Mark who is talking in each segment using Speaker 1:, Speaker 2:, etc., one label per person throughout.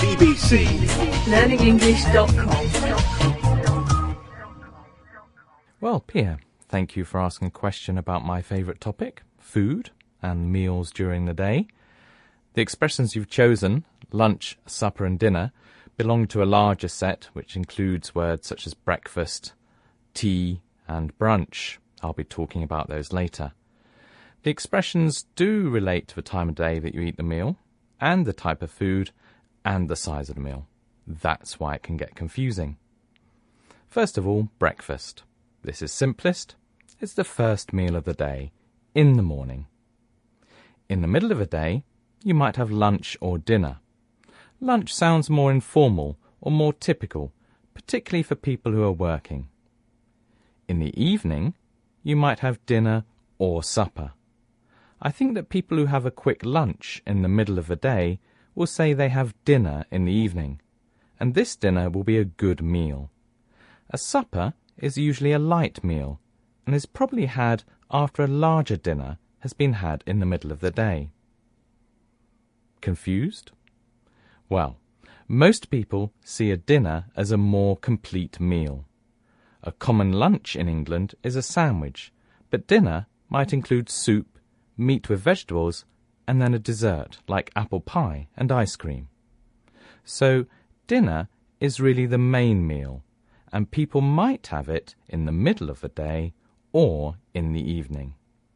Speaker 1: BBC
Speaker 2: learningenglish.com.
Speaker 3: Well, Pia, thank you for asking a question about my favourite topic, food and meals during the day. The expressions you've chosen, lunch, supper and dinner, belong to a larger set which includes words such as breakfast, tea and brunch. I'll be talking about those later. The expressions do relate to the time of day that you eat the meal, and the type of food, and the size of the meal. That's why it can get confusing. First of all, breakfast. This is simplest. It's the first meal of the day, in the morning. In the middle of the day, you might have lunch or dinner. Lunch sounds more informal or more typical, particularly for people who are working. In the evening, you might have dinner or supper. I think that people who have a quick lunch in the middle of the day will say they have dinner in the evening, and this dinner will be a good meal. A supper is usually a light meal and is probably had after a larger dinner has been had in the middle of the day. Confused? Well, most people see a dinner as a more complete meal. A common lunch in England is a sandwich, but dinner might include soup, meat with vegetables, and then a dessert like apple pie and ice cream. So dinner is really the main meal, and people might have it in the middle of the day or in the evening.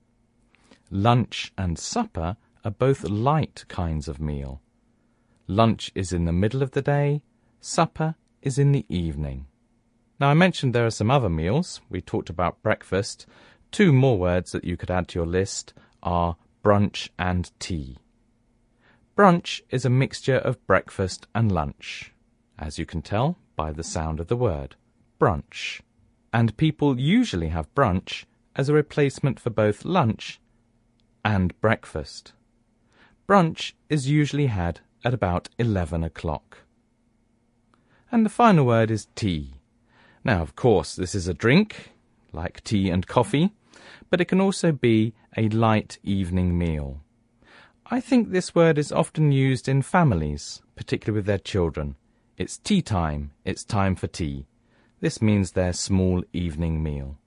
Speaker 3: Lunch and supper are both light kinds of meal. Lunch is in the middle of the day, supper is in the evening. Now I mentioned there are some other meals. We talked about breakfast. 2 more words that you could add to your list are brunch and tea. Brunch is a mixture of breakfast and lunch, as you can tell by the sound of the word, brunch. And people usually have brunch as a replacement for both lunch and breakfast. Brunch is usually had at about 11 o'clock. And the final word is tea. Now, of course, this is a drink, like tea and coffee, but it can also be a light evening meal. I think this word is often used in families, particularly with their children. It's tea time, it's time for tea. This means their small evening meal.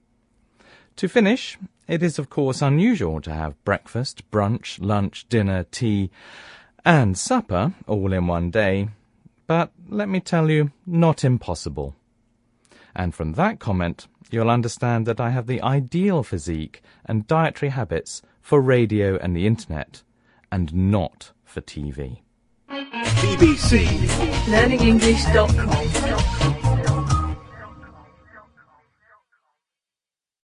Speaker 3: To finish, it is of course unusual to have breakfast, brunch, lunch, dinner, tea and supper all in one day, but let me tell you, not impossible. And from that comment, you'll understand that I have the ideal physique and dietary habits for radio and the internet, and not for TV.
Speaker 1: BBC
Speaker 2: learningenglish.com.